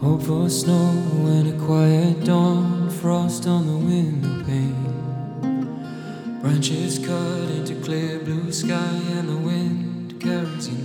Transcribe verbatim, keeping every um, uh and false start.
Hope for snow and a quiet dawn, frost on the window pane. Branches cut into clear blue sky and the wind carries you